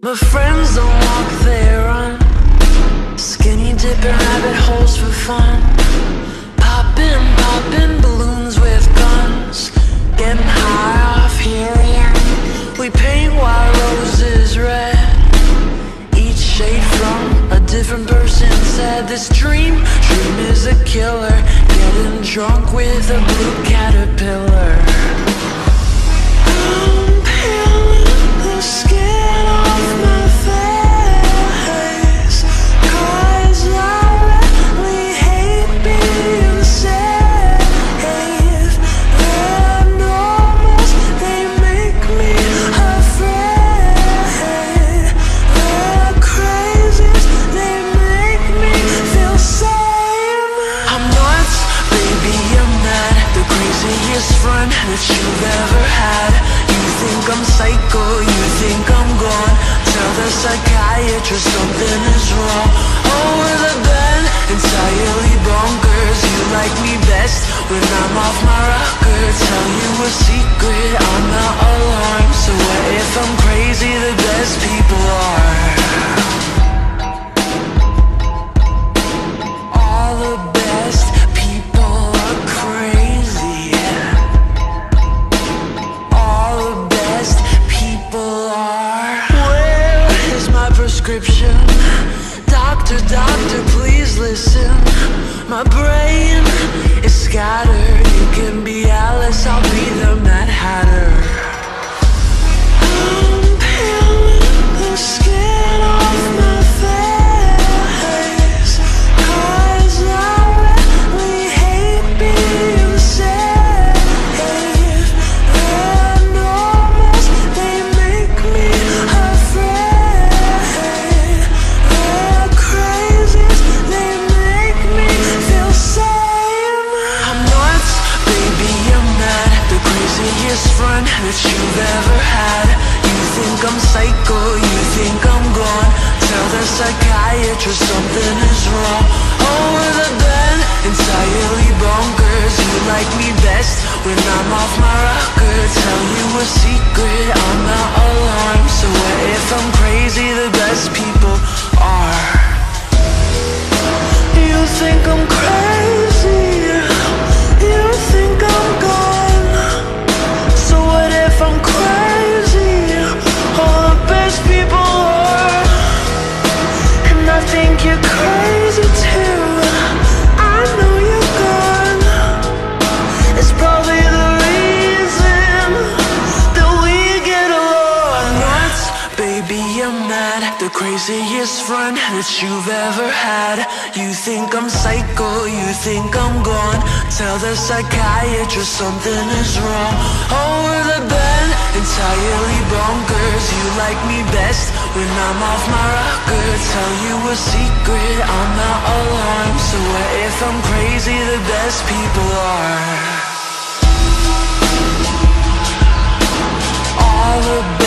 My friends don't walk, they run. Skinny dipping rabbit holes for fun. Popping balloons with guns. Getting high off helium. We paint white roses red. Each shade from a different person said this dream is a killer. Getting drunk with a blue caterpillar. I'm peeling the skin off my face, 'cause I really hate being safe. They're normals, they make me afraid. They're crazies, they make me feel sane. I'm nuts, baby, I'm mad. The craziest friend that you've ever had. You think I'm psycho, you think I'm gone. Tell the psychiatrist something is wrong. Over the bed, entirely bonkers. You like me best when I'm off my rocker. Tell you a secret, I'm not alarmed. So what if I'm crazy? The best people are. All the best people are crazy. All the best people are. Where is my prescription? Doctor, please listen. My brain is scattered. You can be Alice, I'll be the Mad Hatter. I'm peeling the skin off my face, 'cause I really hate being safe. They're normals, they make me afraid. They're crazies, they make me feel sane. I'm nuts, baby, I'm mad. The craziest friend that you've ever had. You think I'm psycho, you think I'm gone. Tell the psychiatrist something is wrong. Over the bed, entirely bonkers. You like me best when I'm off my rocker. Tell you a secret, I'm not alarmed. So what if I'm crazy? The best people are. You think I'm crazy, you think I'm gone. So what if I'm crazy? All the best people are. And I think you're crazy too. I know you're gone. It's probably the reason that we get along. Nuts, baby, I'm mad. The craziest friend that you've ever had. You think I'm psycho, you think I'm gone. Tell the psychiatrist something is wrong. Over the bed, entirely bonkers. You like me best when I'm off my rocker. Tell you a secret, I'm not alarmed. So what if I'm crazy? The best people are. All the